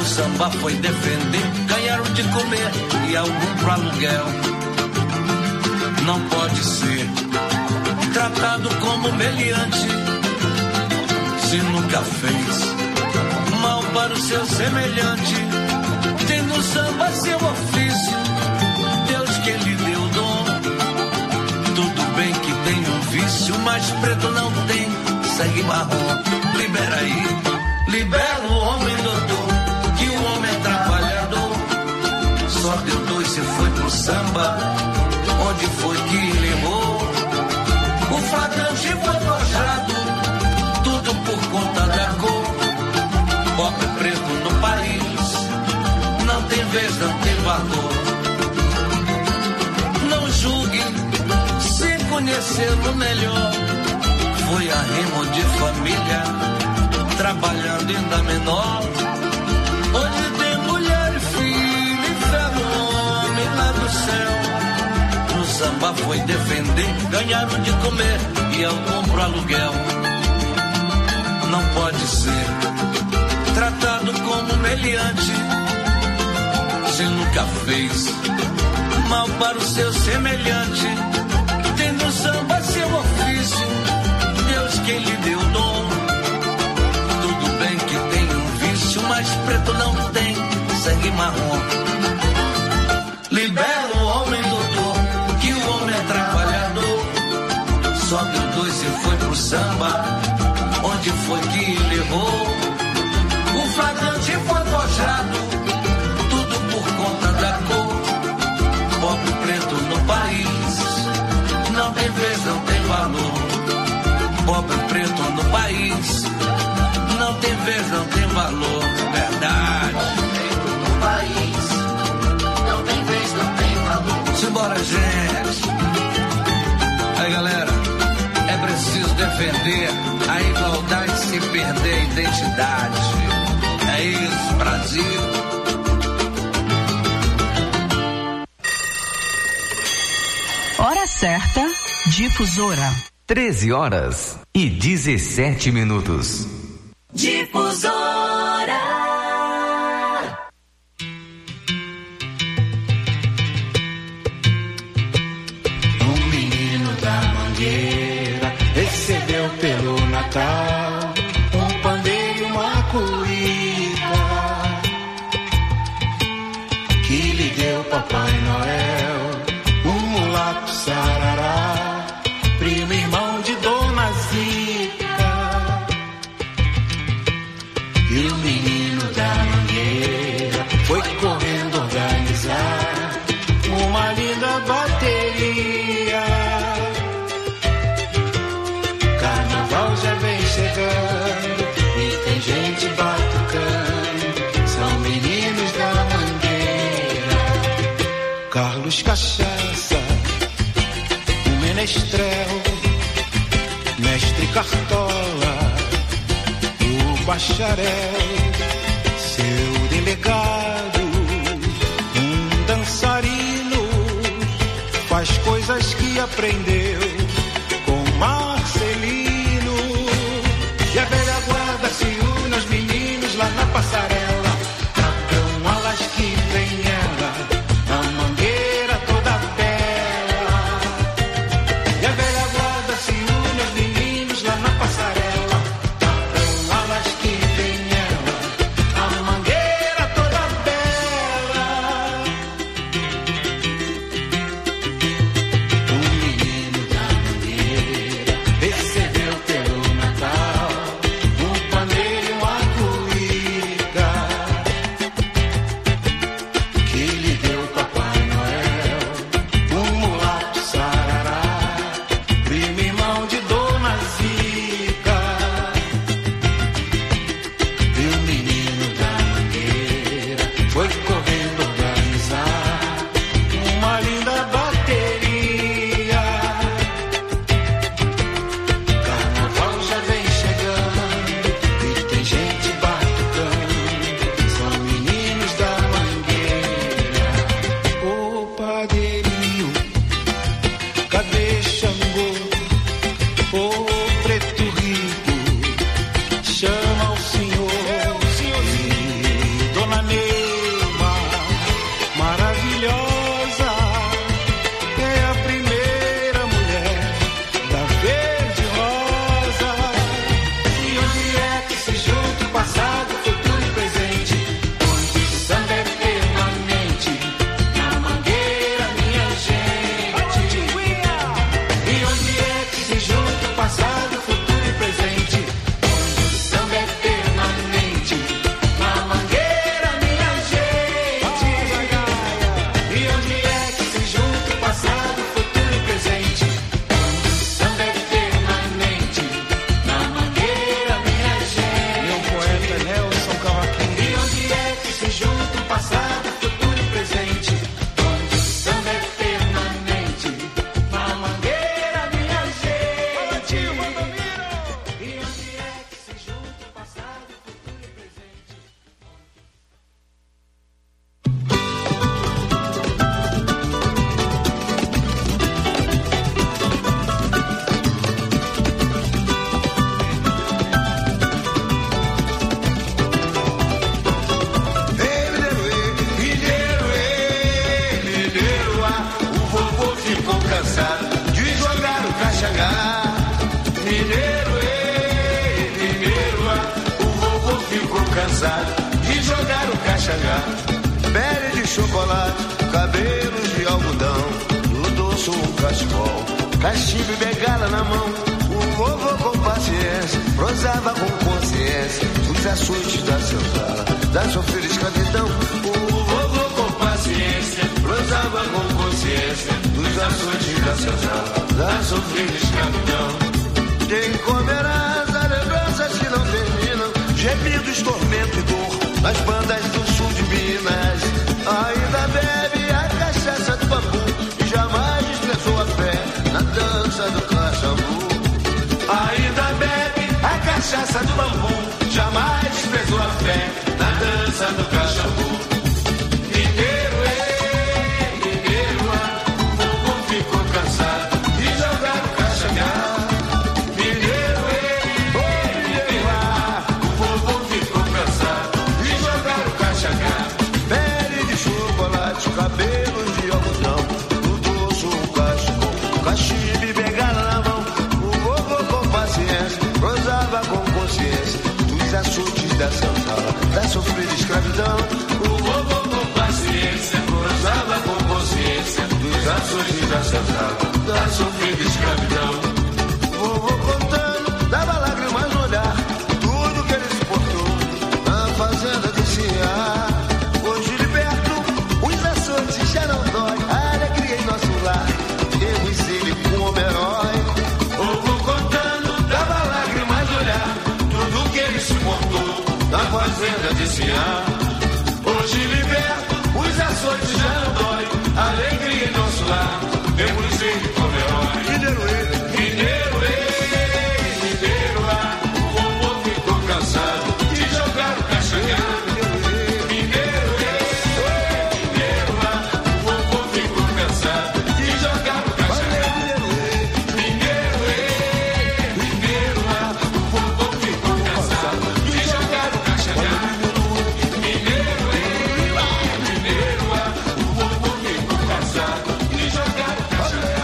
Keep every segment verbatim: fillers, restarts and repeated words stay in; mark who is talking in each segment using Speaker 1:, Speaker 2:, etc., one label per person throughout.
Speaker 1: samba foi defender, ganharam de comer e algum pro aluguel. Não pode ser tratado como meliante, se nunca fez mal para o seu semelhante. Tem no samba seu ofício, Deus que lhe deu o dom. Tudo bem que tem um vício, mas preto não tem sangue marrom. Libera aí, libera o homem doutor, que o homem é trabalhador. Só deu dois e foi pro samba, onde foi que ele errou? O flagrante foi forjado, tudo por conta da cor. Pobre preto no país, não tem vez, não tem valor. Não julgue, se conhecê-lo melhor. Foi a remo de família, trabalhando ainda menor. Onde tem mulher e filho, inferno, homem lá do céu. No samba foi defender, ganharam de comer e algum pro aluguel. Não pode ser tratado como meliante, se nunca fez mal para o seu semelhante. Tem no samba seu ofício, Deus quem lhe deu o dom. Tudo bem que tem um vício, mas preto não tem sangue marrom. Libera o homem doutor, que o homem é trabalhador. Só deu dois e foi pro samba, onde foi que ele errou? O flagrante foi forjado, tudo por conta da cor. Pobre preto no país, não tem vez, não tem valor. Pobre preto no país, não tem vez, não tem valor. Verdade. Pobre preto no país, não tem vez, não tem valor. Simbora, gente. Aí, galera, é preciso defender a igualdade sem perder a identidade. É isso, Brasil.
Speaker 2: Hora certa, Difusora.
Speaker 3: treze horas e dezessete minutos.
Speaker 4: Difusora.
Speaker 5: Um menino da Mangueira recebeu pelo Natal um pandeiro e uma cuíca que lhe deu Papai Noel, um mulato sarará, primo irmão de Dona Zica. E o menino da Mangueira foi correndo organizar uma linda bateria. Carnaval já vem chegando e tem gente batucando, são meninos da Mangueira. Carlos Cachaça, o Menestrel, Mestre Cartola, o Bacharel, seu delegado, um dançarino, faz coisas que aprendeu com Marcelino. E a velha guarda se une aos meninos lá na passarela, tragam alas que vem ela, na Mangueira toda bela. E a velha guarda se une aos meninos lá na passarela, tragam alas que vem ela, na Mangueira toda bela. Um menino cansado de jogar o caxangá. Pele de chocolate, cabelos de algodão, no dorso um cachecol, cachimbo e bengala na mão. O vovô com paciência prosava com consciência dos açoites da senzala, da sofrida escravidão. O vovô com paciência prosava com consciência dos açoites da senzala, da sofrida escravidão. Quem comerá as lembranças que não terminam, gemidos, tormento e dor, nas bandas do sul de Minas. Ainda bebe a cachaça do bambu e jamais desprezou a fé na dança do caxambu. Ainda bebe a cachaça do bambu, jamais desprezou a fé na dança do caxambu. Mineiro, ei, mineiro, ah, o povo ficou cansado de jogar o caxangá. Mineiro, ei, mineiro, ah, o povo ficou cansado de jogar o caxangá. Pele de chocolate, cabelos de algodão, no dorso um cachecol, cachimbo e bengala na mão. O vovô com paciência prosava com consciência dos açoites da senzala, da sofrida escravidão. O vovô com paciência prosava com consciência dos açoites da senzala, da sofrida escravidão. Vovô contando, dava lágrimas no olhar, tudo que ele suportou na fazenda de Ciá. Hoje liberto, os açoites já não dói, a alegria em nosso lar, temos ele como herói. Vovô contando, dava lágrimas no olhar, tudo que ele suportou na fazenda de Ciá. Hoje liberto, os açoites já não dói, a alegria em nosso lar, temos ele como herói. Mineiro, ele, mineiro, ele, mineiro, ah, o vovô ficou cansado de jogar o caxangá. Mineiro, ele, mineiro, ah, o vovô ficou cansado de jogar o caxangá. Mineiro, ele, mineiro, ah, o vovô ficou cansado de jogar o caxangá. Mineiro, ele, mineiro, ah, o vovô ficou cansado de jogar o caxangá.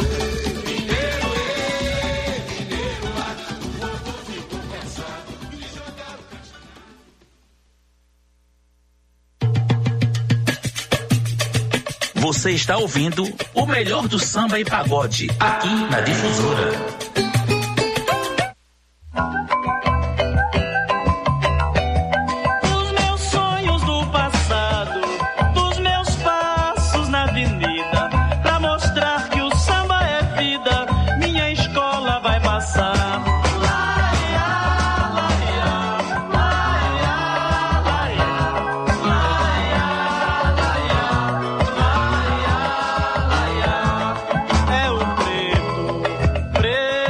Speaker 5: Mineiro, ele, mineiro, ah, o vovô ficou cansado de jogar o caxangá.
Speaker 4: Você está ouvindo o melhor do samba e pagode aqui na Difusora.
Speaker 6: Dos meus sonhos do passado, dos meus passos na avenida, pra mostrar que o samba é vida, minha escola vai passar. É o preto, preto.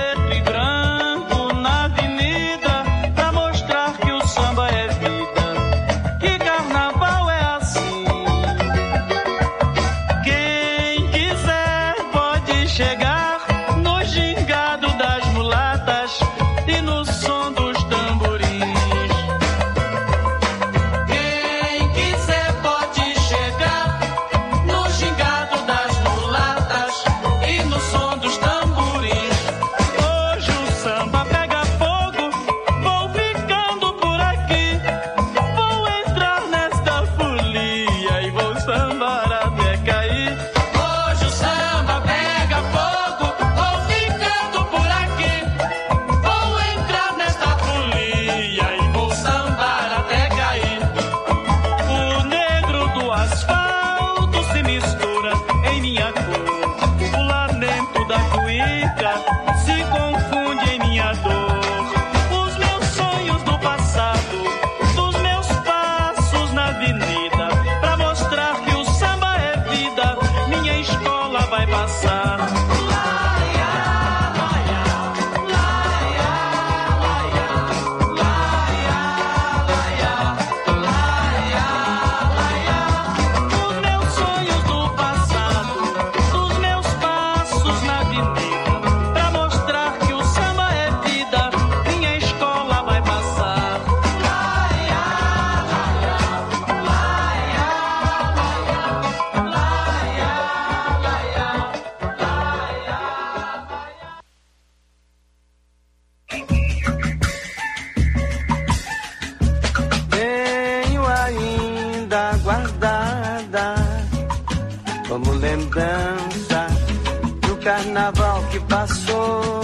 Speaker 7: ainda guardada como lembrança do carnaval que passou.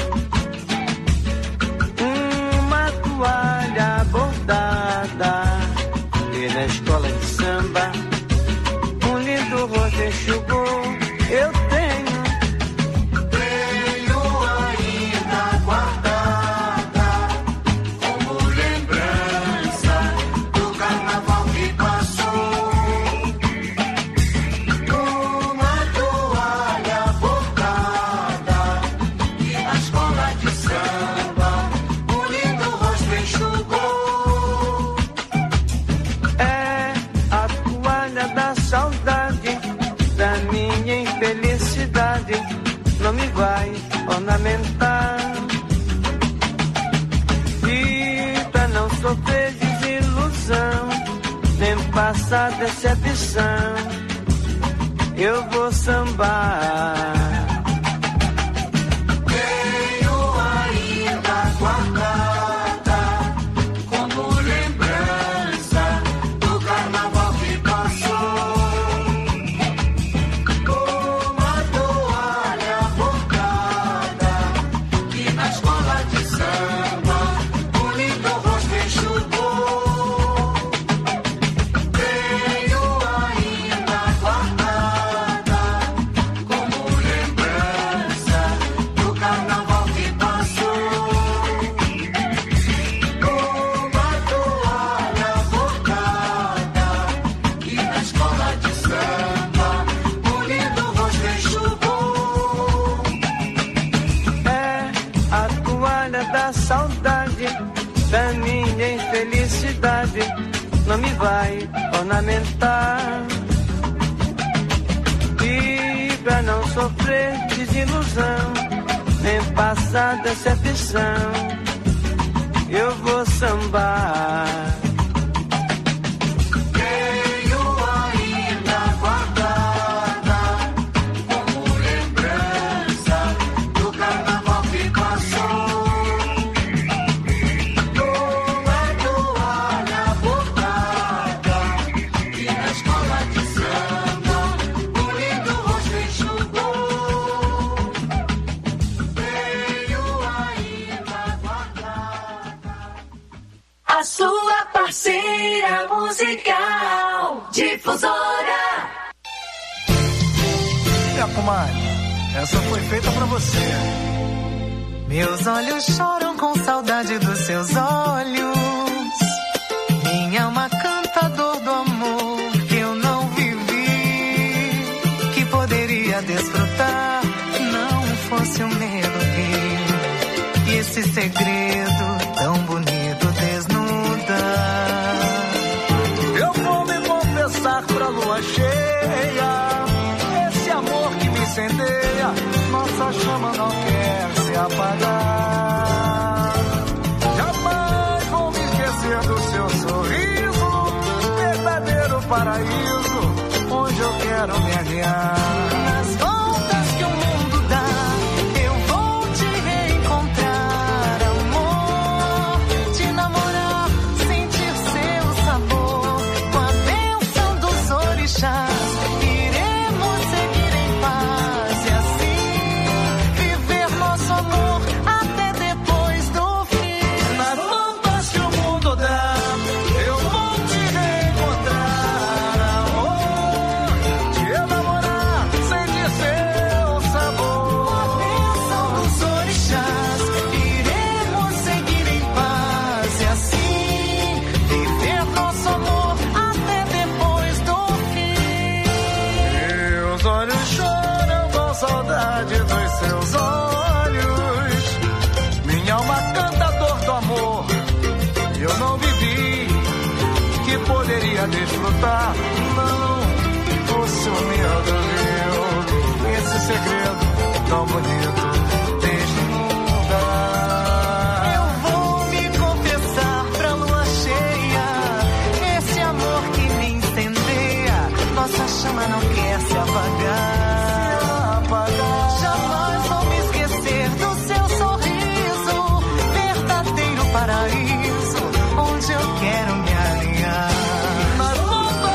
Speaker 7: Uma toalha bordada e na escola de samba um lindo rosto enxugou. Eu tenho, tenho ainda guardada como lembrança do carnaval que passou. Uma toalha bordada e na escola de samba um lindo rosto enxugou. É a toalha da saudade, da minha infelicidade, não me vai ornamentar. E pra não sofrer desilusão, nem passar decepção, eu vou sambar. Tenho ainda guardada como lembrança do carnaval que passou. Uma toalha bordada e na escola de samba um lindo rosto enxugou. Tenho ainda guardada como lembrança do carnaval que passou. Uma toalha bordada e na escola de samba um lindo rosto enxugou. É a toalha da saudade, da minha infelicidade, não me vai ornamentar. E pra não sofrer desilusão, nem passar decepção, eu vou sambar. Tenho ainda guardada como lembrança do carnaval que passou. Uma toalha bordada e na escola de samba um lindo rosto enxugou. Tenho ainda guardada
Speaker 2: A sua parceira musical, Difusora.
Speaker 8: Minha comadre, essa foi feita pra você. Meus olhos choram com saudade dos seus olhos. Minha alma canta a dor do amor que eu não vivi, que poderia desfrutar, não fosse o medo que e esse segredo tão bonito desnuda.
Speaker 5: Eu vou me confessar pra lua cheia, esse amor que me incendeia, nossa chama não quer se apagar. Jamais vou me esquecer do seu sorriso, verdadeiro paraíso, onde eu quero me alinhar.
Speaker 8: Nas voltas que o mundo dá, eu vou te reencontrar, amor, te namorar, sentir seu sabor, com a bênção dos orixás, iremos seguir em paz e assim viver nosso amor até depois do fim.
Speaker 5: Nas voltas que o mundo dá, eu vou te reencontrar, amor, te enamorar, sentir seu sabor.
Speaker 8: Com a bênção dos orixás, iremos seguir em paz e assim viver nosso amor até depois do fim.
Speaker 5: Meus olhos choram com saudade dos seus olhos. Minha alma canta a dor do amor que eu não vivi, que poderia desfrutar, não fosse o medo meu. Esse segredo tão bonito desnuda.
Speaker 8: Eu vou me confessar pra lua cheia, esse amor que me incendeia, nossa chama não quer se apagar. Jamais vou me esquecer do seu sorriso, verdadeiro paraíso, onde eu quero me alinhar.
Speaker 5: Nas voltas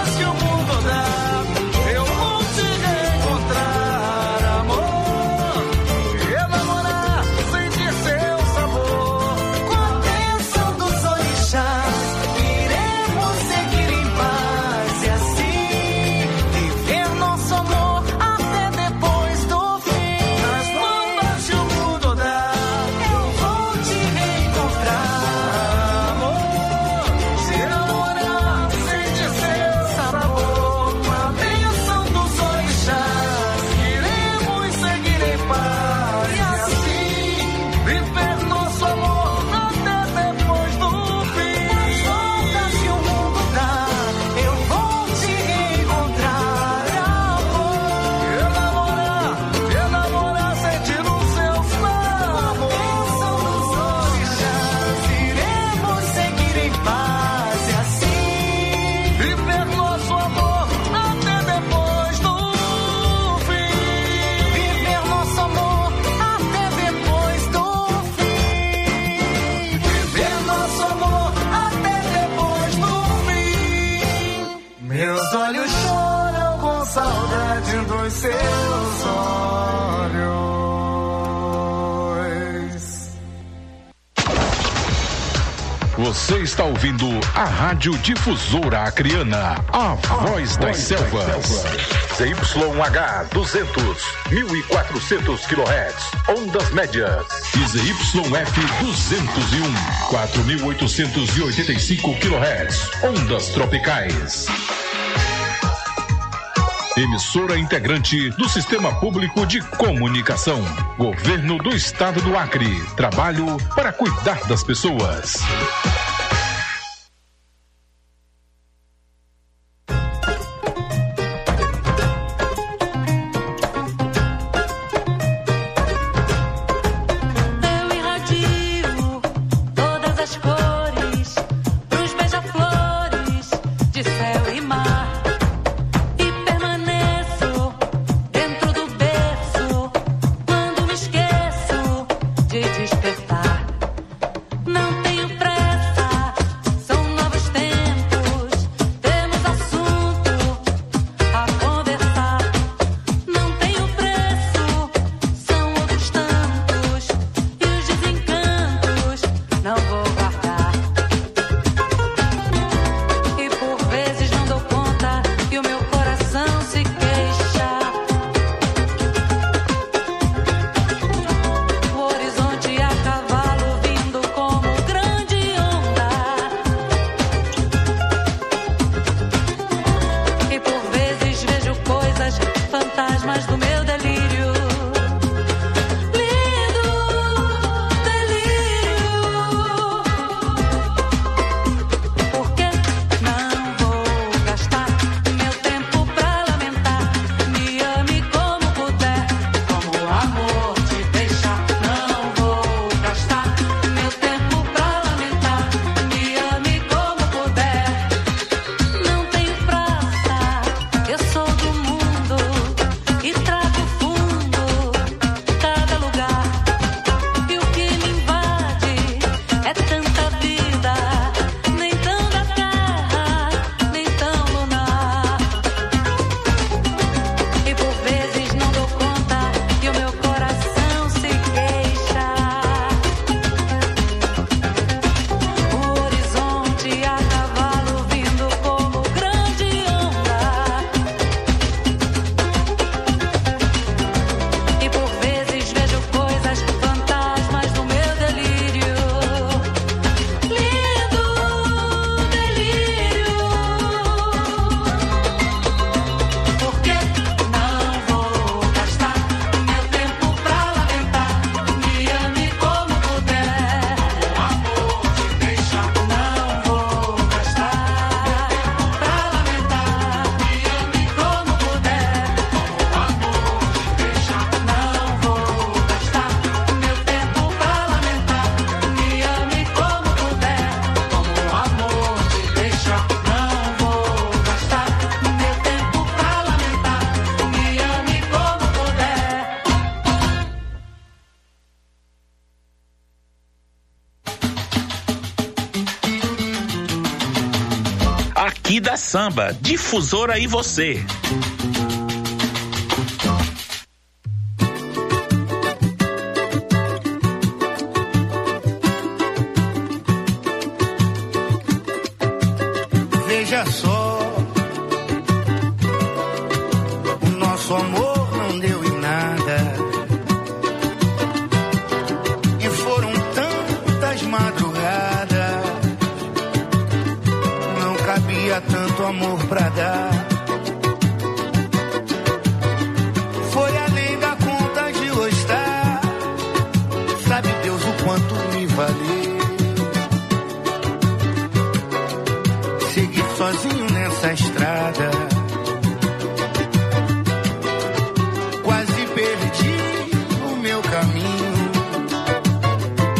Speaker 7: Viver nosso amor até depois do fim. Viver nosso amor até depois do fim. Viver nosso amor até depois do fim. Meus olhos choram com saudade dos seus olhos.
Speaker 9: Você está ouvindo a Rádio Difusora Acreana, a voz das selvas. Z Y H duzentos, mil e quatrocentos quilohertz, ondas médias. E Z Y F duzentos e um, quatro mil oitocentos e oitenta e cinco quilohertz, ondas tropicais. Emissora integrante do Sistema Público de Comunicação. Governo do Estado do Acre. Trabalho para cuidar das pessoas.
Speaker 4: Da Samba, Difusora e você.
Speaker 5: Veja só, o nosso amor não deu em nada. E foram tantas madrugadas, não cabia tanto amor pra dar. Foi além da conta de gostar, sabe Deus o quanto me valeu seguir sozinho nessa estrada. Quase perdi o meu caminho,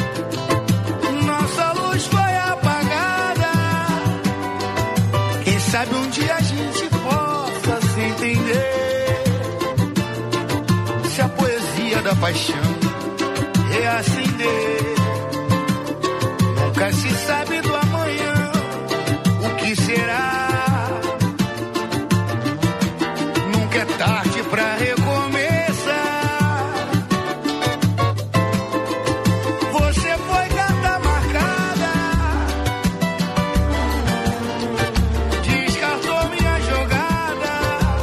Speaker 5: nossa luz foi apagada. Quem sabe sabe um dia a gente possa se entender. Se a poesia da paixão reacender. Nunca se sabe do amanhã o que será. Nunca é tarde pra recomeçar. Você foi carta marcada, descartou minha jogada,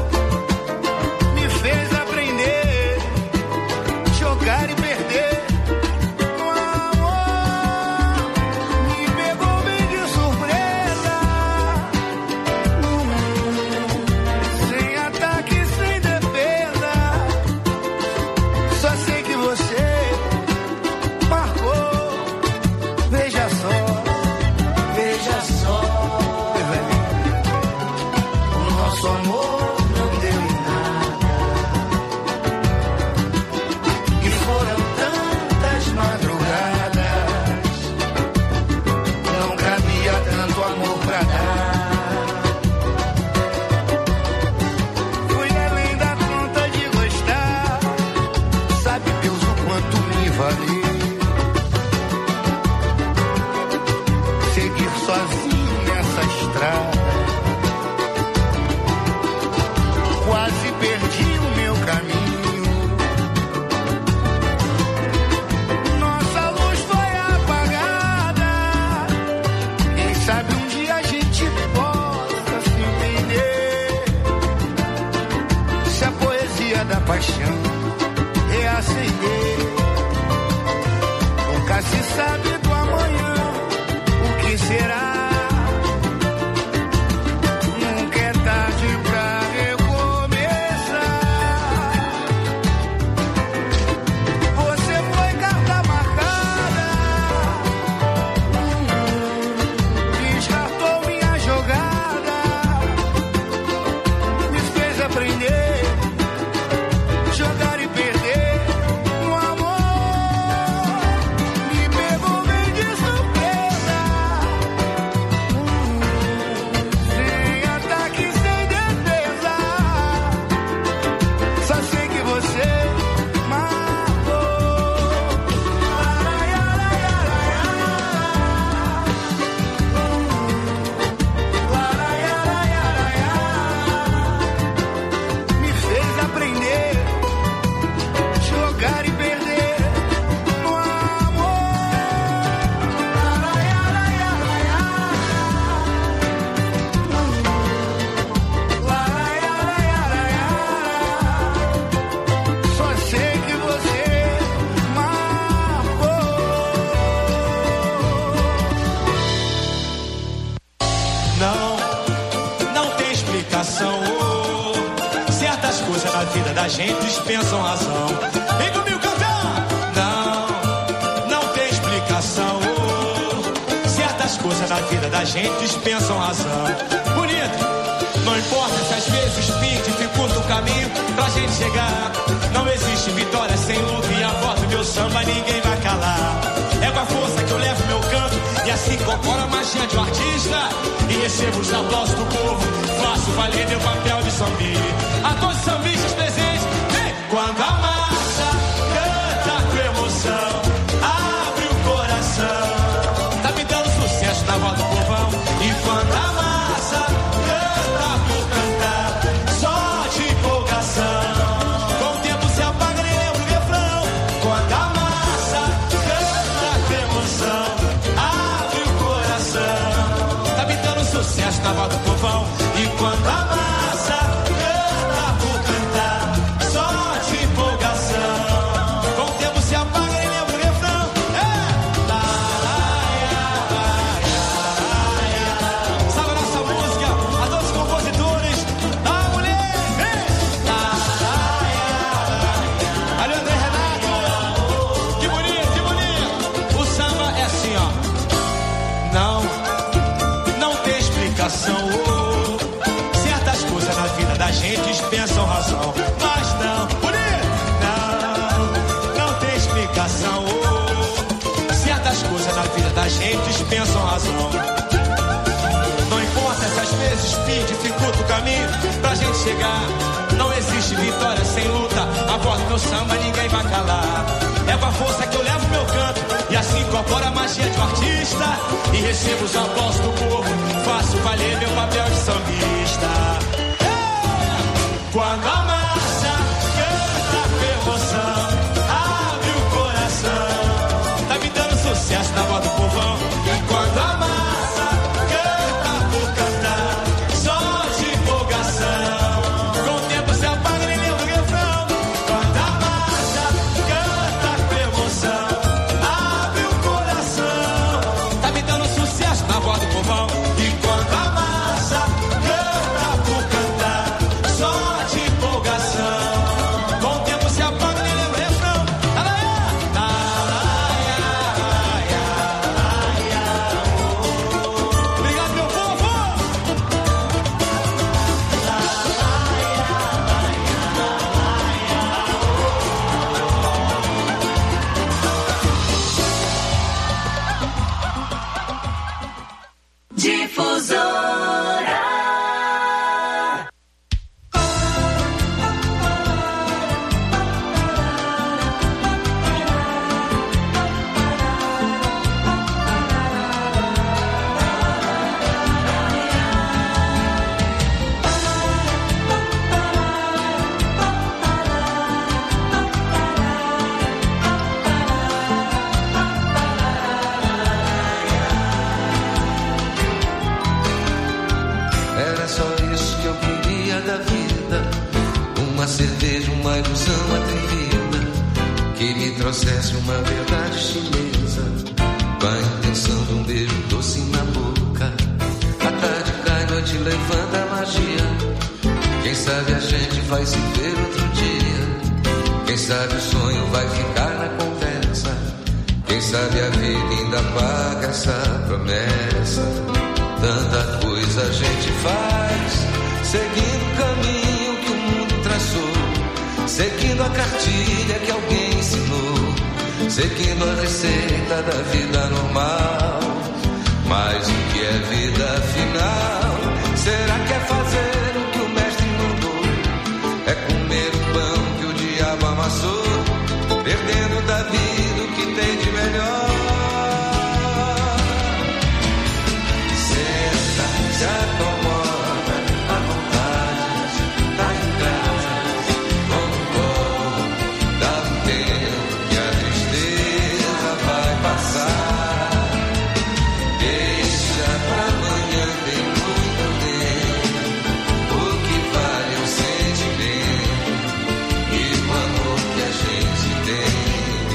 Speaker 5: me fez aprender, jogar e perder. No amor, me pegou bem de surpresa, sem ataque, sem defesa. Só sei que você marcou. Veja só, veja só, o nosso amor não deu em nada. E foram tantas madrugadas, não cabia tanto amor pra dar. Fui além da conta de gostar, sabe Deus o quanto me valeu. Seguir sozinho nessa estrada, quase perdi o meu caminho. Nossa luz foi apagada. Quem sabe um dia a gente possa se entender. Se a poesia da paixão reacender. Nunca se sabe do amanhã o que será. Nunca é tarde pra recomeçar. Você foi carta marcada, descartou minha jogada, me fez aprender, jogar e perder. No amor, me pegou bem de surpresa, sem ataque, sem defesa. Só sei que você marcou. Me fez aprender, jogar e perder. No amor, só sei que você marcou.
Speaker 6: Não, não tem explicação. oh. Certas coisas na vida da gente dispensam razão. Vem comigo cantar! Não, não tem explicação. oh. Certas coisas na vida da gente dispensam razão. Bonito! Não importa se às vezes o espinho dificulta o caminho pra gente chegar. Não existe vitória sem luta e a voz do meu samba ninguém vai calar. É com a força que eu levo meu canto e assim incorporo a magia de um artista e recebo os aplausos do povo. Faço valer meu papel de sambista. A todos os sambistas presentes, vem! Quando a massa canta com emoção, abre o coração, tá me dando sucesso na voz do povão. E quando a massa canta por cantar, só de empolgação, com o tempo se apaga, nem lembra o refrão. Quando a massa canta com emoção, abre o coração, tá me dando sucesso na voz do povão. E quando a massa canta por cantar, só de empolgação, com o tempo se apaga, nem lembra o refrão. É! Lá, lá, ia, lá, ia, lá, ia. Sabe a nossa música? A todos os compositores. A mulher, vem! Lá, lá, ia, lá, ia. Ali, André Renato. Que bonito, que bonito. O samba é assim, ó. Não, não tem explicação. oh. Certas coisas na vida da gente dispensam razão. Mas não, bonito. Não, não tem explicação. oh. Certas coisas na vida da gente dispensam razão. Não importa se às vezes pede caminho pra gente chegar. Não existe vitória sem luta. A voz do meu samba ninguém vai calar. É com a força que eu levo meu canto e assim incorporo a magia de um artista. E recebo os aplausos do povo. Faço valer meu papel de sambista. É! Quando a massa canta com emoção, abre o coração. Tá me dando sucesso na voz do povão. E quando a massa canta por cantar, só de empolgação, com o tempo se apaga e nem lembra o refrão. Quando a massa canta com emoção, abre o coração. Tá me dando sucesso na voz do povão. E quando a massa canta por cantar, só de empolgação, com o tempo se apaga e nem lembra o refrão. Obrigado, meu povo!
Speaker 2: Difusora.
Speaker 10: Era só isso que eu queria da vida. Uma cerveja, uma ilusão atrevida, que me trouxesse uma verdade chinesa, com a intenção de um beijo doce na boca. A tarde cai, noite levanta a magia. Quem sabe a gente vai se ver outro dia. Quem sabe o sonho vai ficar na conversa. Quem sabe a vida ainda paga essa promessa. Tanta coisa a gente faz, seguindo o caminho que o mundo traçou, seguindo a cartilha que alguém ensinou, seguindo a receita da vida normal. Mas o que é vida afinal? Será que é fazer o que o mestre mandou? É comer o pão que o diabo amassou, perdendo da vida o que tem de melhor. Se acomoda à vontade, tá em casa, como pode, dá um tempo que a tristeza vai passar. Deixa pra amanhã, tem muito tempo. O que vale é o sentimento e o amor que a gente tem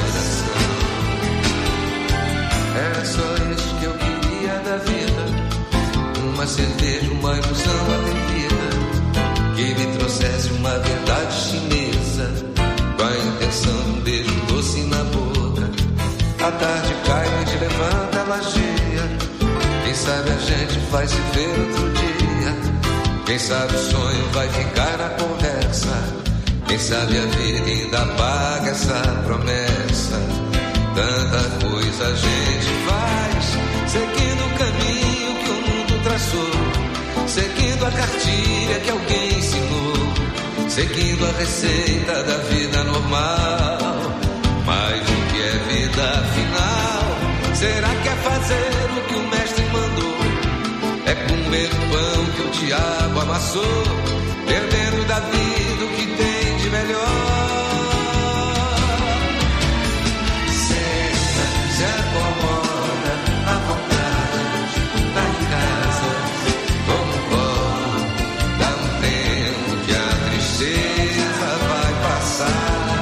Speaker 10: no coração. Era só isso que eu queria da vida. Uma cerveja, uma ilusão atrevida, que me trouxesse uma verdade chinesa, com a intenção de um beijo doce na boca. A tarde cai, noite levanta a magia. Quem sabe a gente vai se ver outro dia. Quem sabe o sonho vai ficar na conversa. Quem sabe a vida ainda paga essa promessa. Tanta coisa a gente faz, seguindo o caminho que o mundo traçou, seguindo a cartilha que alguém ensinou, seguindo a receita da vida normal. Mas o que é vida afinal? Será que é fazer o que o mestre mandou? É comer o pão que o diabo amassou, perdendo da vida o que tem de melhor. Senta, se acomoda à vontade, tá em casa, como pode, dá um tempo que a tristeza vai passar.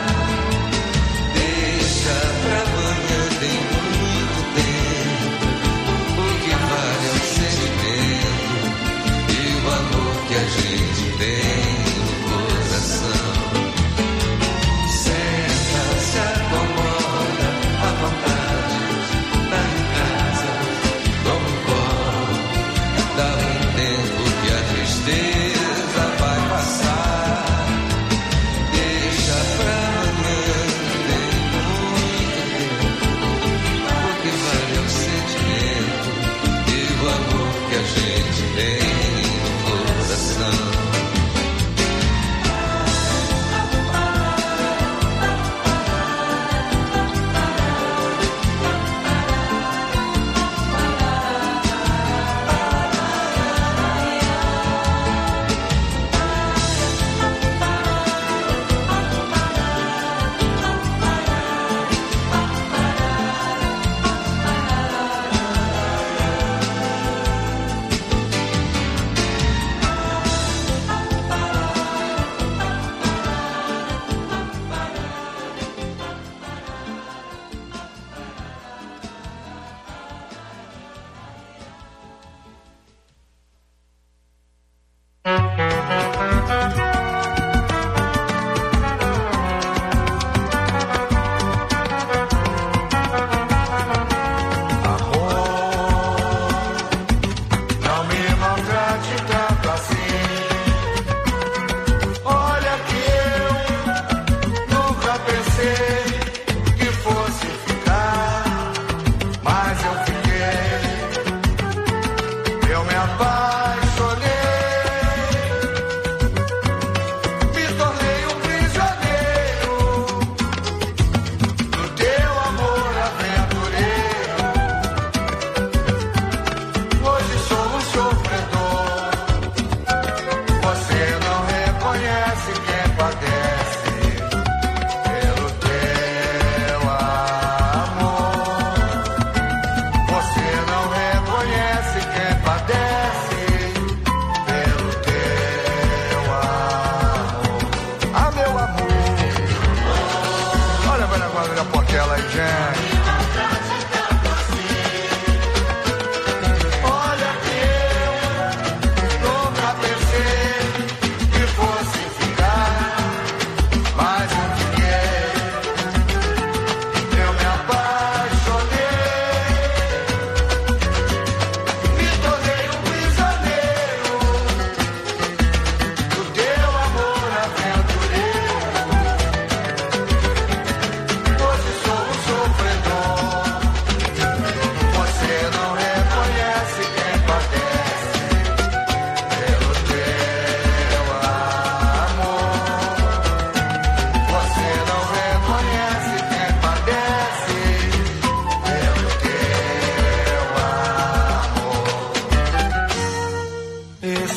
Speaker 10: Deixa pra amanhã, tem muito tempo. O que vale é o sentimento e o amor que a gente tem.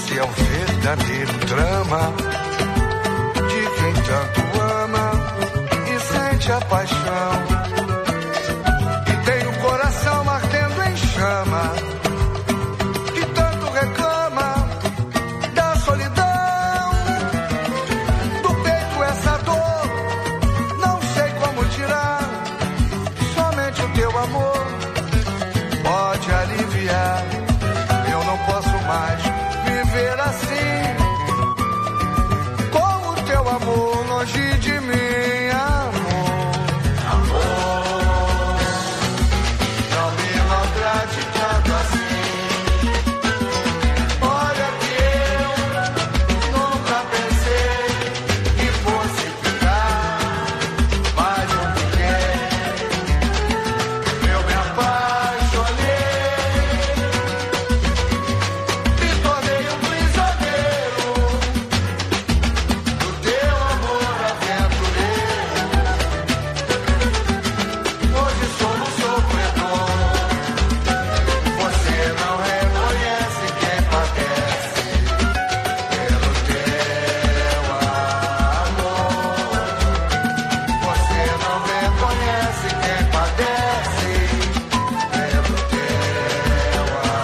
Speaker 5: Esse é o verdadeiro drama de quem tanto ama e sente a paixão. E tem o coração ardendo em chama, que tanto reclama da solidão. Do peito essa dor, não sei como tirar. Somente o teu amor pode aliviar. Eu não posso mais viver assim, com o teu amor longe de mim, amor. Amor, não me maltrate tanto assim. Olha que eu nunca pensei que fosse ficar, mas eu fiquei. Eu me apaixonei, me tornei um prisioneiro do teu amor aventureiro. Hoje sou um sofredor, você não reconhece quem padece pelo teu amor. Você não reconhece quem padece pelo teu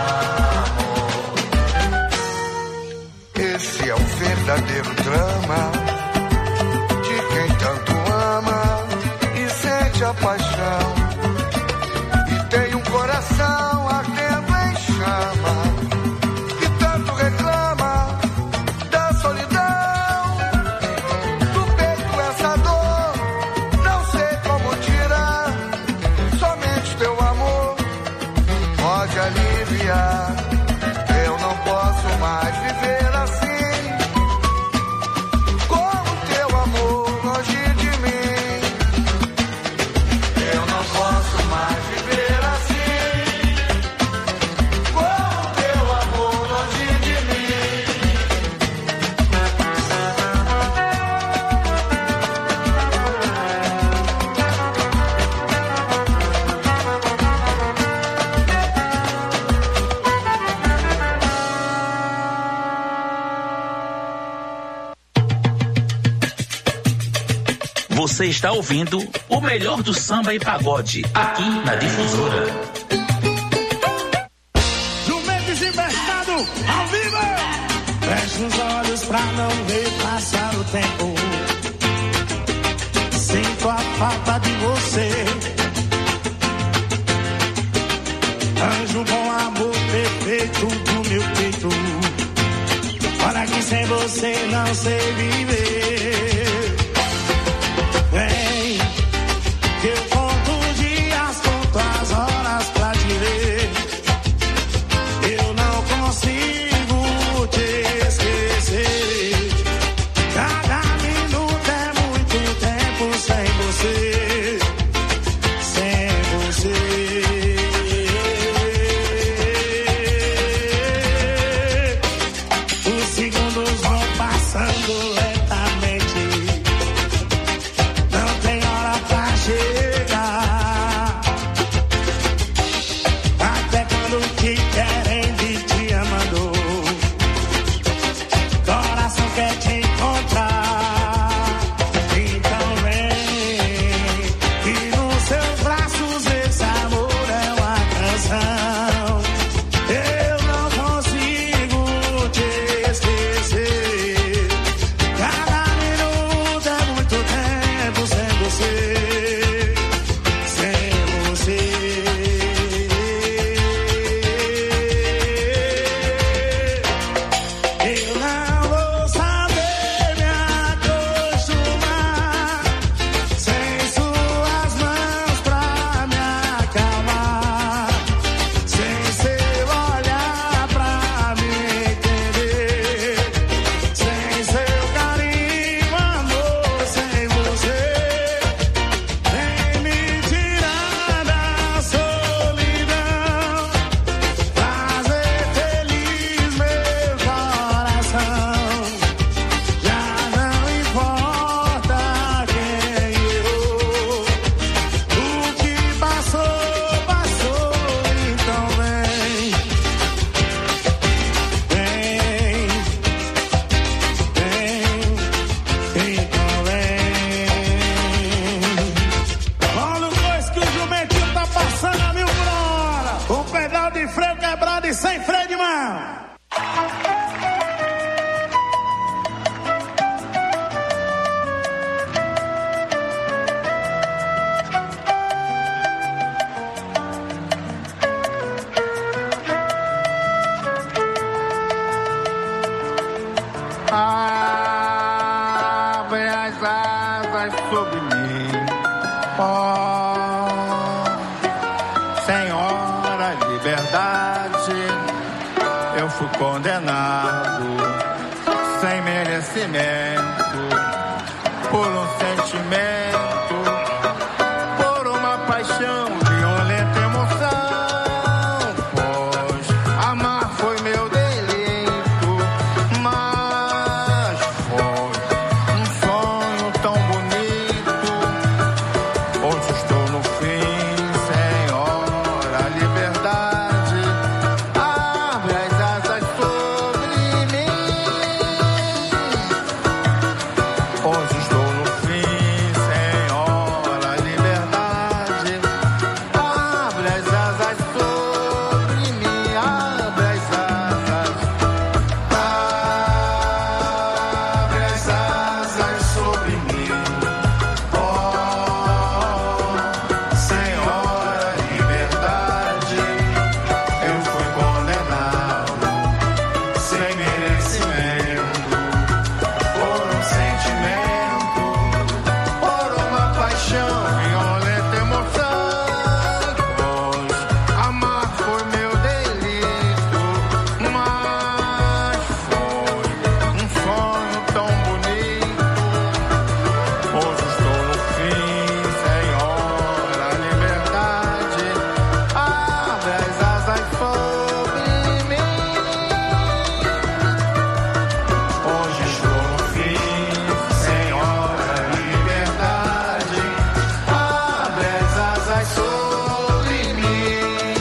Speaker 5: amor. Esse é o verdadeiro drama de quem tanto ama e sente a paixão. E tem um coração ardendo em chama, que tanto reclama da solidão. Do peito essa dor, não sei como tirar. Somente teu amor pode aliviar. Eu não posso mais viver assim, com o teu amor longe de mim. Eu não posso mais viver assim, com o teu amor longe de mim.
Speaker 4: Você está ouvindo o melhor do samba e pagode aqui na Difusora.
Speaker 6: Jumento desembarcado, ao vivo! Feche os olhos pra não ver passar o tempo. Sinto a falta de você. Anjo bom, amor perfeito do meu peito. Para que sem você não sei viver. Vem, que eu conto os dias, conto as horas pra te ver. Eu não consigo te esquecer. Cada minuto é muito tempo sem você, sem você. Os segundos vão passando lentamente.
Speaker 11: sobre mim. Oh, Senhora, liberdade, eu fui condenado sem merecimento por um sentimento, por uma paixão, violenta emoção, pois amar foi meu delito, mas foi um sonho tão bonito. Hoje estou no fim, Senhora, liberdade, abre as asas sobre mim. Hoje estou no fim, Senhora, liberdade, abre as asas sobre mim, abre as asas, abre as asas sobre mim. Oh, Senhora, liberdade, eu fui condenado sem merecimento por um sentimento, por uma paixão, violenta emoção, pois amar foi meu delito, mas foi um sonho tão bonito. Hoje estou no fim, Senhora, liberdade, abre as asas sobre mim. Hoje estou no fim, Senhora, liberdade, abre as asas sobre mim.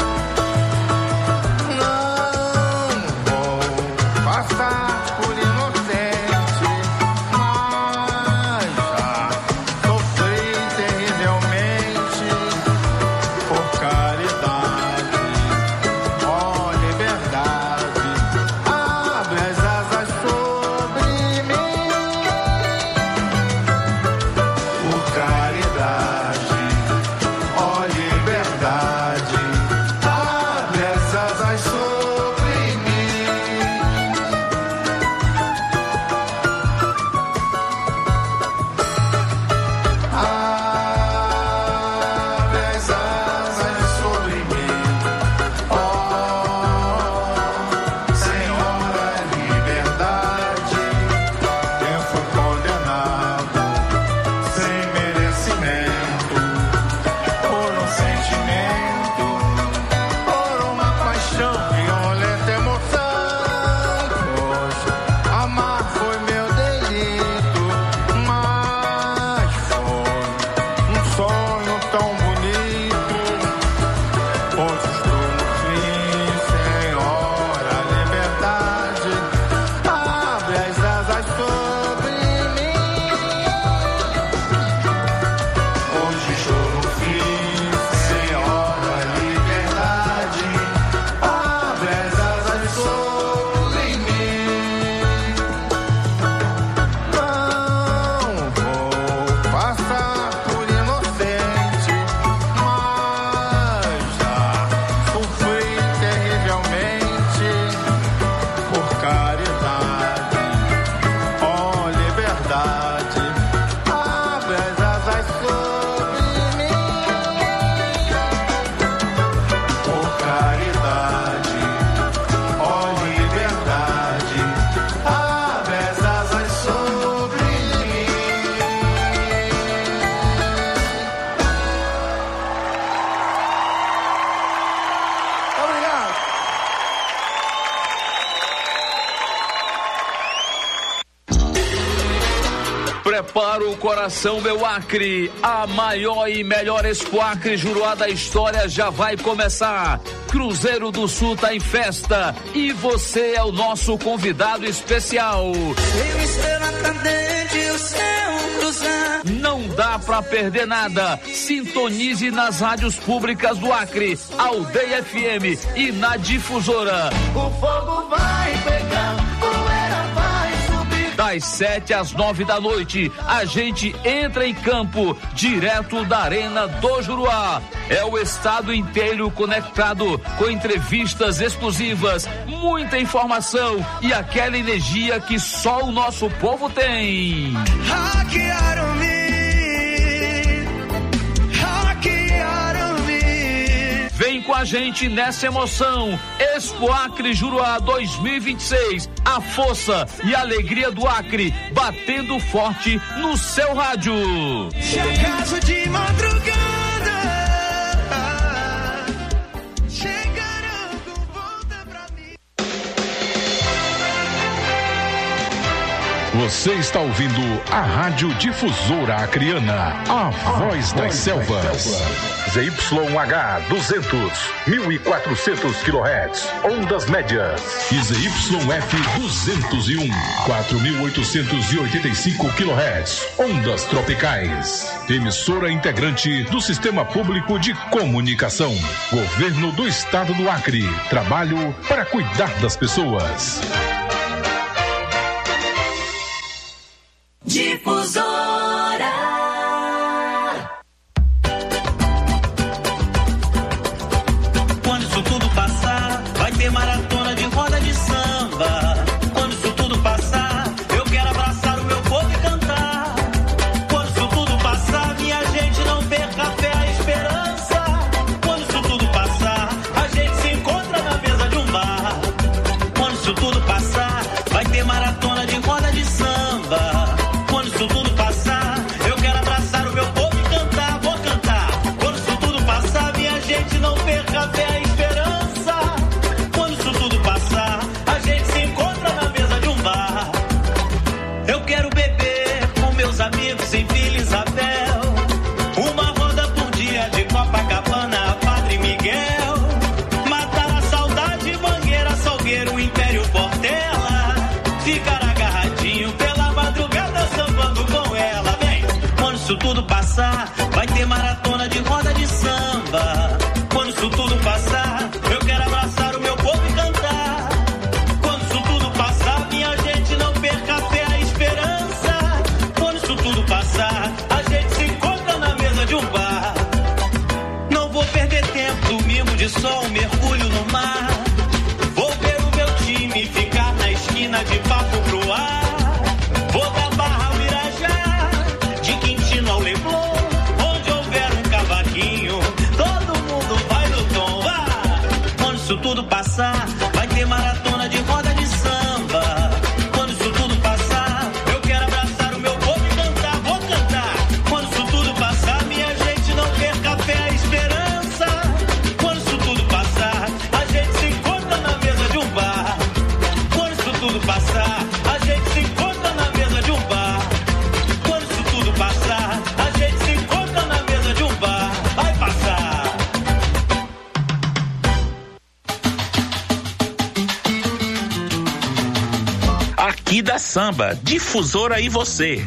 Speaker 11: Não vou passar por inocente, mas já sofri terrivelmente por caridade. Oh, liberdade, abre as asas sobre mim. Por caridade, oh, liberdade, abre as asas sobre mim. Abre as asas sobre mim. Oh, Senhora, liberdade, eu fui condenado sem merecimento por um sentimento, por uma paixão, violenta emoção, pois amar foi meu delito, mas foi um sonho tão bonito. Hoje estou no fim, Senhora, liberdade, abre as asas sobre mim. Hoje estou no fim, Senhora, liberdade, abre as asas sobre mim. Não vou passar por inocente, mas já sofri terrivelmente por caridade. Oh, liberdade, abre as asas sobre mim. Por caridade, oh, liberdade, abre as asas sobre mim. Obrigado.
Speaker 12: Prepara o coração, meu Acre. A maior e melhor Expo Acre Juruá da história já vai começar. Cruzeiro do Sul tá em festa e você é o nosso convidado especial.
Speaker 7: Eu estrela cadente, o céu cruzar.
Speaker 12: Não dá pra perder nada. Sintonize nas rádios públicas do Acre, Aldeia F M e na Difusora.
Speaker 7: O fogo vai pegar, poeira vai subir.
Speaker 12: Das sete às nove da noite, a gente entra em campo, direto da Arena do Juruá. É o estado inteiro conectado, com entrevistas exclusivas, muita informação e aquela energia que só o nosso povo tem.
Speaker 7: Hackearam-me.
Speaker 12: com a gente nessa emoção. Expo Acre Juruá dois mil e vinte e seis. A força e a alegria do Acre batendo forte no seu rádio.
Speaker 6: Se acaso de madrugada
Speaker 9: Você está ouvindo a Rádio Difusora Acreana, a voz das selvas. Z Y H duzentos, mil e quatrocentos quilohertz, ondas médias. E Z Y F duzentos e um, quatro mil oitocentos e oitenta e cinco quilohertz, ondas tropicais. Emissora integrante do Sistema Público de Comunicação. Governo do Estado do Acre. Trabalho para cuidar das pessoas.
Speaker 2: Difusora.
Speaker 6: Quando isso tudo passar, vai ter maratona de roda de samba. Quando isso tudo passar, eu quero abraçar o meu povo e cantar. Quando isso tudo passar, minha gente não perca a fé, a esperança. Quando isso tudo passar, a gente se encontra na mesa de um bar. Quando isso tudo passar, vai ter maratona de roda de samba. Quando isso tudo passar, eu quero abraçar o meu povo e cantar, vou cantar. Quando isso tudo passar, minha gente não perca a fé, a esperança. Quando isso tudo passar, a gente se encontra na mesa de um bar. Eu quero beber com meus amigos em Vila Isabel. Uma roda por dia de Copacabana, Padre Miguel. Matar a saudade, Mangueira, Salgueiro, Império, Portela. Ficar agarradinho pela madrugada sambando com ela, vem. Quando isso tudo passar, vai ter maratona de roda de samba. Quando isso tudo passar, eu quero abraçar o meu povo e cantar. Quando isso tudo passar, minha gente não perca a fé, a esperança. Quando isso tudo passar, a gente se encontra na mesa de um bar. Não vou perder tempo, domingo de sol, mergulho no mar. Vou ver o meu time ficar na esquina de papo pro ar. Vou da Barra ao Irajá, de Quintino ao Leblon. Onde houver um cavaquinho, todo mundo vai no tom. Ah! Quando isso tudo passar, vai ter maratona de roda de samba. Quando isso tudo passar, eu quero abraçar o meu povo e cantar, vou cantar. Quando isso tudo passar, minha gente não perca a fé, a esperança. Quando isso tudo passar, a gente se encontra na mesa de um bar. Quando isso tudo passar, a gente se encontra na mesa de um bar. Quando isso tudo passar, a gente se encontra na mesa de um bar. Vai passar.
Speaker 4: Aqui da Samba, Difusora e você.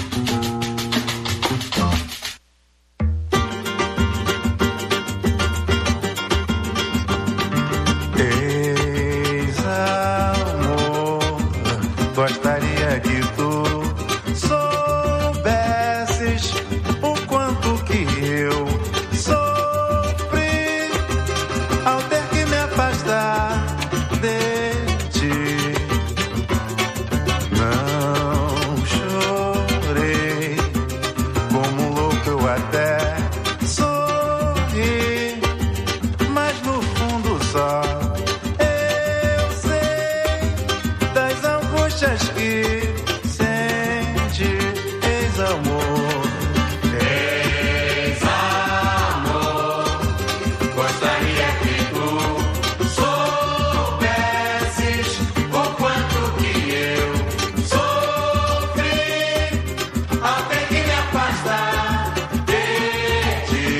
Speaker 11: Ex-amor, gostaria que tu soubesses o quanto que eu sofri ao ter que me afastar de ti. Não chorei, como louco eu até sorri, mas no fundo só eu sei das angústias que sente. Ex-amor, ex-amor, gostaria que tu soubesses o quanto que eu sofri ao ter que me afastar de ti.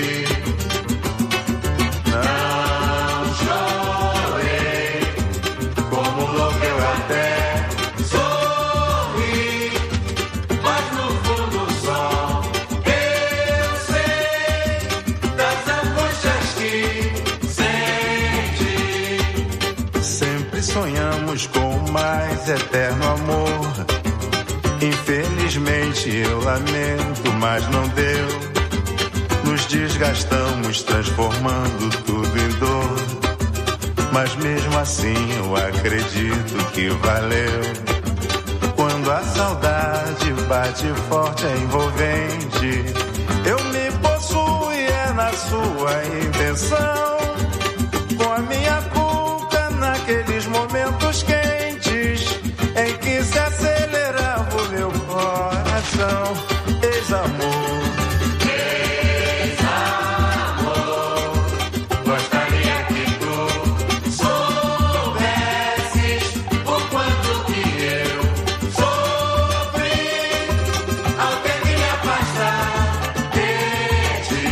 Speaker 11: Não chorei, como louco eu até sorri, mas no fundo só eu sei das angústias que sente. Sempre sonhamos com o mais eterno amor. Infelizmente eu lamento, mas não deu. Nos desgastamos, transformando tudo em dor. Mas mesmo assim eu acredito que valeu. Quando a saudade bate forte, é envolvente. Eu me possuo e é na sua intenção a minha cuca naqueles momentos quentes em que se acelerava o meu coração. Ex-amor, ex-amor, gostaria que tu soubesses o quanto que eu sofri ao ter que me afastar de ti.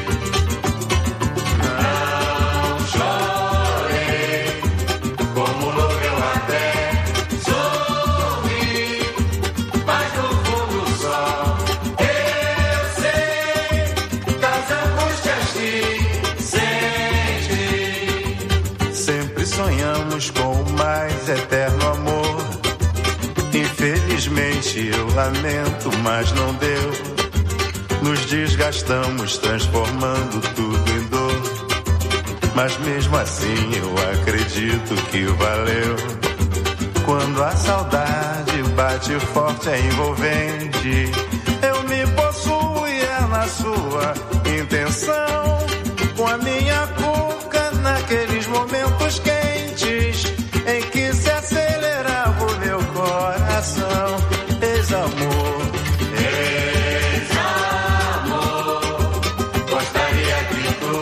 Speaker 11: Não chorei, como louco eu até sorri, mas no fundo só eu sei das angústias que sente. Sempre sonhamos com o mais eterno amor. Infelizmente eu lamento, mas não deu. Nos desgastamos transformando tudo em dor. Mas mesmo assim eu acredito que valeu. Quando a saudade bate forte é envolvente. Eu me possuo e é na sua intenção. Com a minha cuca naqueles momentos quentes em que se acelerava o meu coração. Ex-amor, ex-amor, gostaria que tu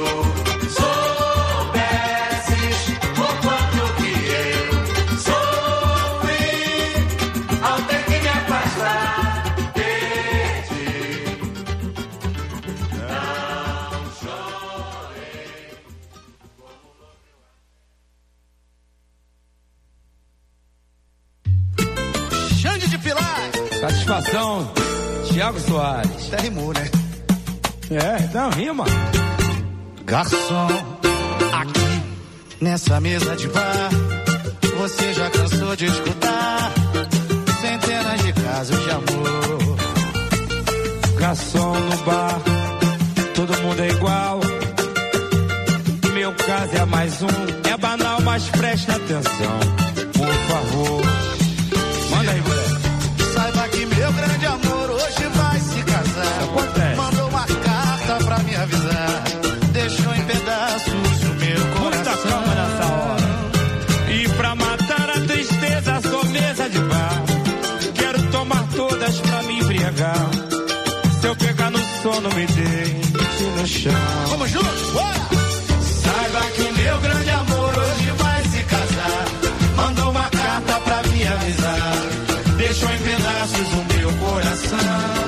Speaker 11: soubesses o quanto que eu sofri ao ter que me afastar de ti. Não chorei.
Speaker 13: Xande de Pilar.
Speaker 14: Satisfação, Thiago Soares.
Speaker 13: Até rimou, né?
Speaker 14: É, não, rima.
Speaker 13: Garçom, aqui nessa mesa de bar, você já cansou de escutar centenas de casos de amor.
Speaker 14: Garçom no bar, todo mundo é igual. Meu caso é mais um, é banal, mas presta atenção, por favor. Manda aí, moleque.
Speaker 13: Saiba que meu grande amor hoje vai se casar.
Speaker 14: Acontece.
Speaker 13: Mandou uma carta pra me avisar. Deixou em pedaços o meu
Speaker 14: Muita
Speaker 13: coração.
Speaker 14: calma nessa hora. E pra matar a tristeza, sou mesa de bar. Quero tomar todas pra me embriagar. Se eu pegar no sono, me deixe no chão.
Speaker 13: Vamos juntos, bora! Saiba que meu grande amor hoje vai se casar. Mandou uma carta pra me avisar. Deixou em pedaços o meu coração.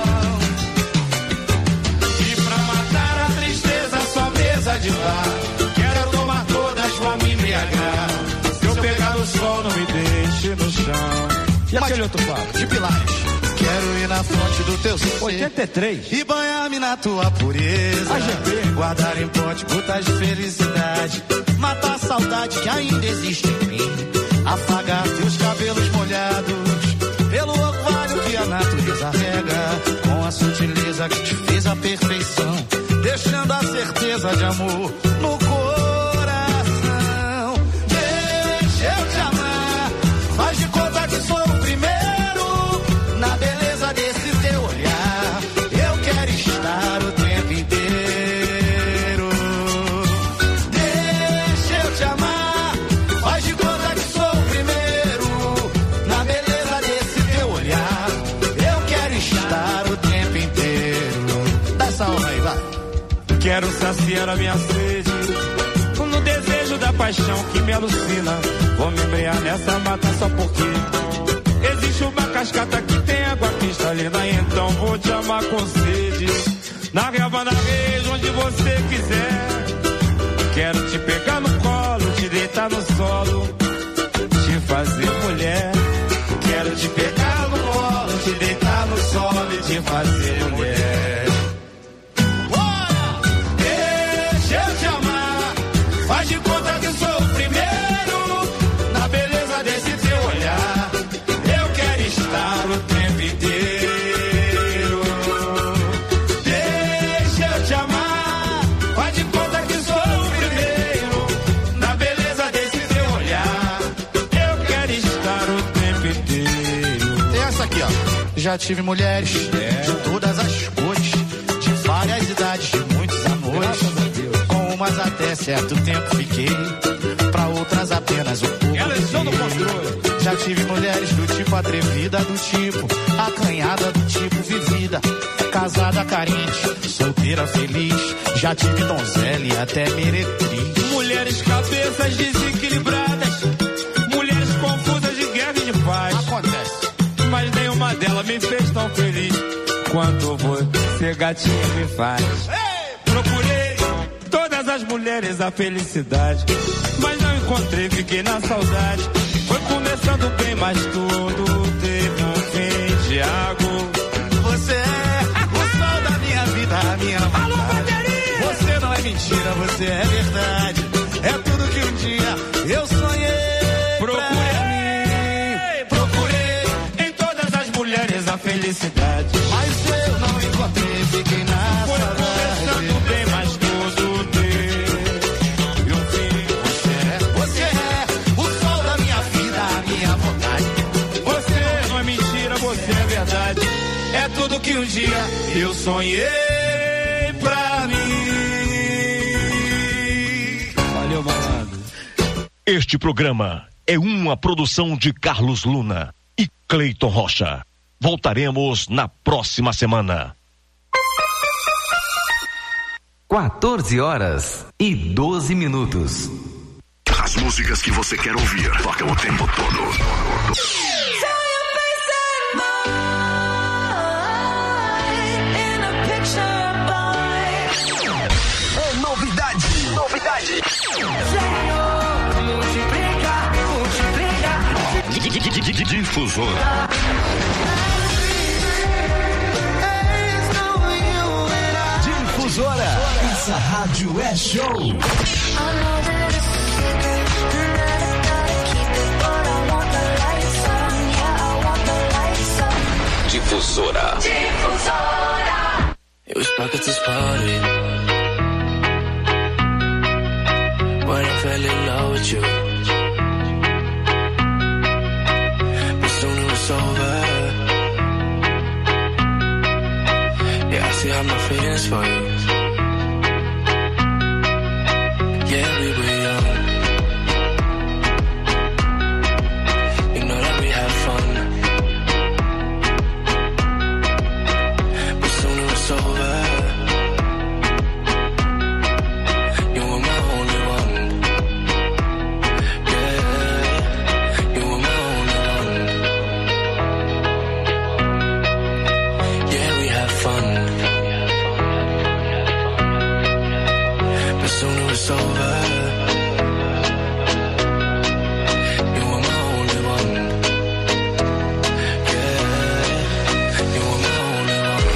Speaker 13: E pra matar a tristeza, só mesa de bar. Quero tomar todas pra me embriagar. Se eu pegar no sol, não me deixe no chão.
Speaker 14: E aquele outro papo?
Speaker 13: De Pilares. Quero ir na fonte do teu ser
Speaker 14: oitenta e três.
Speaker 13: e banhar-me na tua pureza.
Speaker 14: A G P.
Speaker 13: Guardar em pote gotas de felicidade. Matar a saudade que ainda existe em mim. Afagar teus cabelos molhados pelo orvalho que a natureza rega. Com a sutileza que te fez a perfeição. Deixando a certeza de amor no coração. Deixa eu te amar. Faz de conta que sou o primeiro. Na beleza desse teu olhar, eu quero estar o tempo inteiro. Deixa eu te amar, faz de conta que sou o primeiro. Na beleza desse teu olhar, eu quero estar o tempo inteiro. Dá essa alma aí, vai.
Speaker 14: Quero saciar a minha sede no desejo da paixão que me alucina. Vou me embrear nessa mata só porque existe uma cascata que tem água cristalina. Então vou te amar com sede. Na relva, na rede, onde você quiser. Quero te pegar no colo, te deitar no solo, te fazer mulher. Quero te pegar no colo, te deitar no solo e te fazer mulher.
Speaker 13: Bora! Deixa eu te amar, faz de conta que sou o primeiro. Na beleza desse teu olhar, eu quero estar o tempo inteiro. Deixa eu te amar, faz de conta que sou o primeiro. Na beleza desse teu olhar, eu quero estar o tempo inteiro. Tem essa aqui, ó. Já tive mulheres de todas as cores, de várias idades, de muitos amores. Com uma algumas até certo tempo fiquei, pra outras apenas um pouco. Elas estão no controle. Já tive mulheres do tipo atrevida, do tipo acanhada, do tipo vivida, casada carente, solteira feliz. Já tive donzela e até meretriz.
Speaker 14: Mulheres cabeças desequilibradas, mulheres confusas de guerra e de paz.
Speaker 13: Acontece.
Speaker 14: Mas nenhuma delas me fez tão feliz quanto você, gatinha, me faz. Ei! Procurei todas as mulheres a felicidade, mas não encontrei, fiquei na saudade. Foi começando bem, mas tudo teve um fim de água.
Speaker 13: Você é o sol da minha vida, a minha vontade. Você não é mentira, você é verdade. É tudo que um dia eu sonhei.
Speaker 14: Procurei, procurei em todas as mulheres a felicidade,
Speaker 13: mas eu não encontrei, fiquei na
Speaker 14: Foi
Speaker 13: saudade.
Speaker 14: começando bem, mas tudo teve um fim.
Speaker 13: Você é, você é o sol da minha vida, a minha vontade.
Speaker 14: Você não é mentira, você é verdade. É tudo que um dia eu sonhei pra mim. Valeu, malandro.
Speaker 15: Este programa é uma produção de Carlos Luna e Cleiton Rocha. Voltaremos na próxima semana.
Speaker 3: quatorze horas e doze minutos.
Speaker 16: As músicas que você quer ouvir tocam o tempo todo.
Speaker 7: É novidade, novidade.
Speaker 15: Difusora.
Speaker 7: Difusora. Essa rádio é show.
Speaker 3: Difusora.
Speaker 7: Difusora.
Speaker 17: It was back at this party when I fell in love with you. But soon it was over. Yeah, I see how my feelings for you. Yeah, we were young. You know that we had fun. But soon it was over. You were my only one. Yeah, you were my only one. Yeah, we had fun. But soon it was over. You were my only one. Yeah, you were my only one.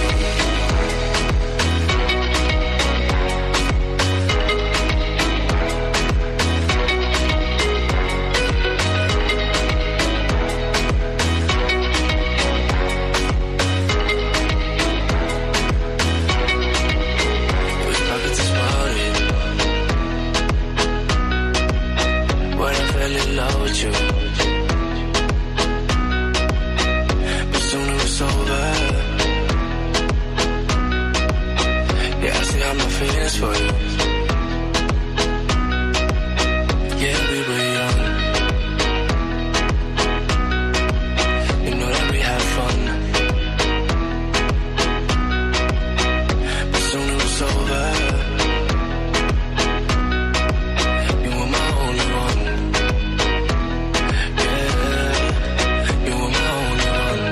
Speaker 17: It was back at this party when I fell in love with you. But soon it was over. Yeah, I see how my feelings for you.